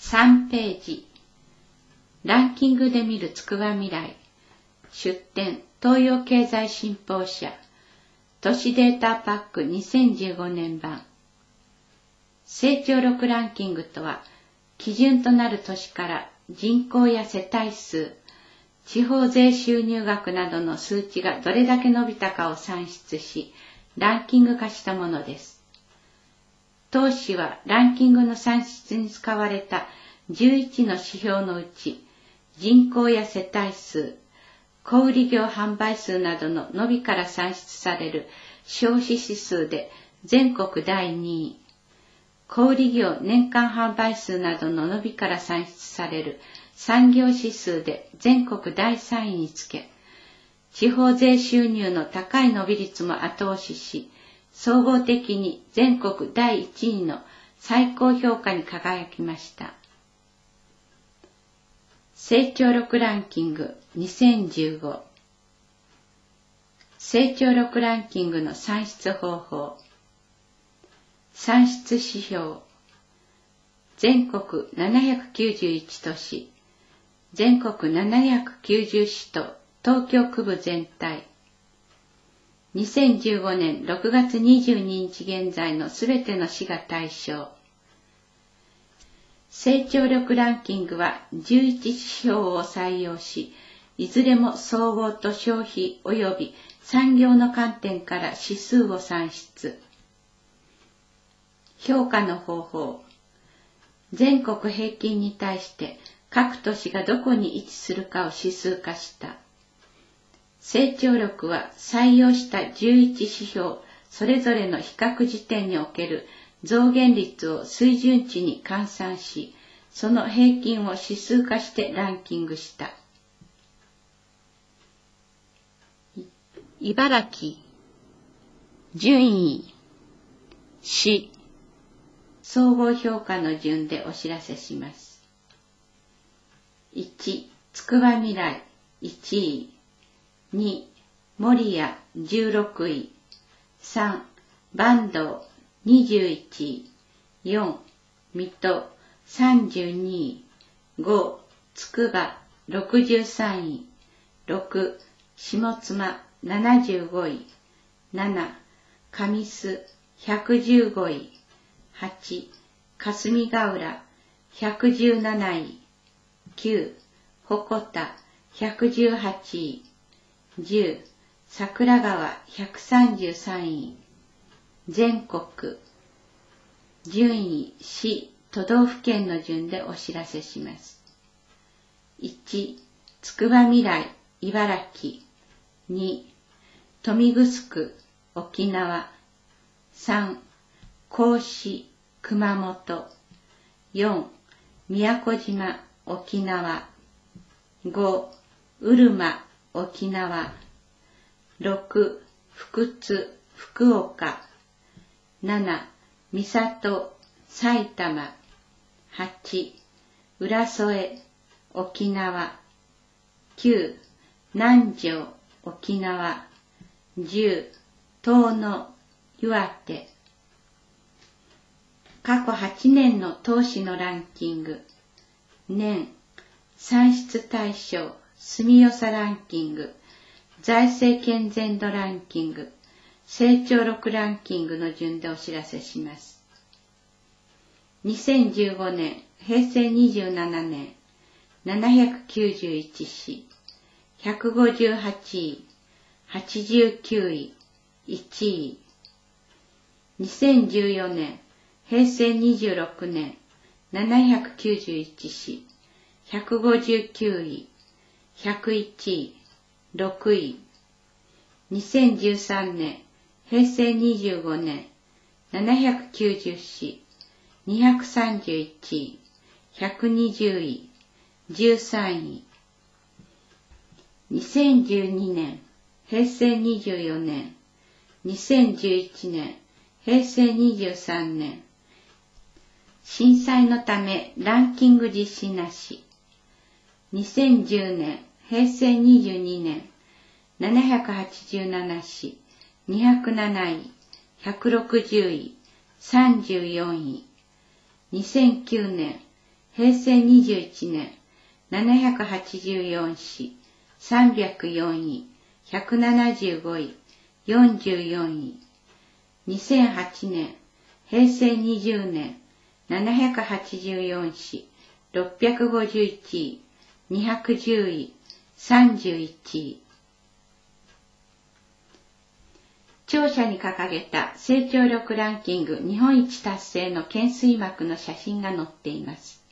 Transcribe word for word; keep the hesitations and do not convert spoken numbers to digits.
さんページ。ランキングで見るつくば未来。出典、東洋経済新報社。都市データパックにせんじゅうごねん版。成長力ランキングとは、基準となる都市から人口や世帯数、地方税収入額などの数値がどれだけ伸びたかを算出し、ランキング化したものです。当誌はランキングの算出に使われたじゅういちの指標のうち、人口や世帯数、小売業販売数などの伸びから算出される消費指数で全国だいにい、小売業年間販売数などの伸びから算出される産業指数で全国だいさんいにつけ、地方税収入の高い伸び率も後押しし、総合的に全国だいいちいの最高評価に輝きました。成長力ランキングにせんじゅうご。成長力ランキングの算出方法。算出指標。全国ななひゃくきゅうじゅういち都市、全国ななひゃくきゅうじゅう市と東京区部全体。にせんじゅうごねんろくがつにじゅうににち現在のすべての市が対象。成長力ランキングはじゅういち指標を採用し、いずれも総合と消費及び産業の観点から指数を算出。評価の方法。全国平均に対して各都市がどこに位置するかを指数化した。成長力は採用したじゅういち指標それぞれの比較時点における増減率を水準値に換算し、その平均を指数化してランキングした。茨城、順位、市、総合評価の順でお知らせします。いち、つくばみらいいちい、に、守谷じゅうろくい、さん、坂東にじゅういちい、よん、水戸さんじゅうにい、ご、つくばろくじゅうさんい、ろく、下妻ななじゅうごい、なな、神栖ひゃくじゅうごい、はち、霞ヶ浦ひゃくじゅうなない、きゅう、鉾田ひゃくじゅうはちい、じゅう、桜川ひゃくさんじゅうさんい、全国、順位、市、都道府県の順でお知らせします。いち、つくばみらい、茨城。に、豊見城、沖縄。さん、合志、熊本。よん、宮古島、沖縄。ご、うるま、沖縄。ろく、福津、福岡。なな、三郷、埼玉。はち、浦添、沖縄。きゅう、南城、沖縄。じゅう、遠野、岩手。過去はちねんの当誌のランキング。年、算出対象、住よさランキング、財政健全度ランキング、成長力ランキングの順でお知らせします。にせんじゅうごねん、へいせいにじゅうななねん、ななひゃくきゅうじゅういち市、ひゃくごじゅうはちい、はちじゅうきゅうい、いちい。にせんじゅうよねん、へいせいにじゅうろくねん、ななひゃくきゅうじゅういち市、ひゃくごじゅうきゅうい、ひゃくいちい、ろくい。にせんじゅうさんねん、へいせいにじゅうごねん、ななひゃくきゅうじゅう市、にひゃくさんじゅういちい、ひゃくにじゅうい、じゅうさんい。にせんじゅうにねん、へいせいにじゅうよねん、にせんじゅういちねん、へいせいにじゅうさんねん。震災のためランキング実施なし。にせんじゅうねん、へいせいにじゅうにねん、ななひゃくはちじゅうなな市、にひゃくなない、ひゃくろくじゅうい、さんじゅうよんい。にせんきゅうねん、 へいせいにじゅういちねん、ななひゃくはちじゅうよんし、さんびゃくよんい、ひゃくななじゅうごい、よんじゅうよんい。にせんはちねん、へいせいにじゅうねん、ななひゃくはちじゅうよんし、ろっぴゃくごじゅういちい、にひゃくじゅうい、さんじゅういちい。庁舎に掲げた成長力ランキング日本一達成の懸垂幕の写真が載っています。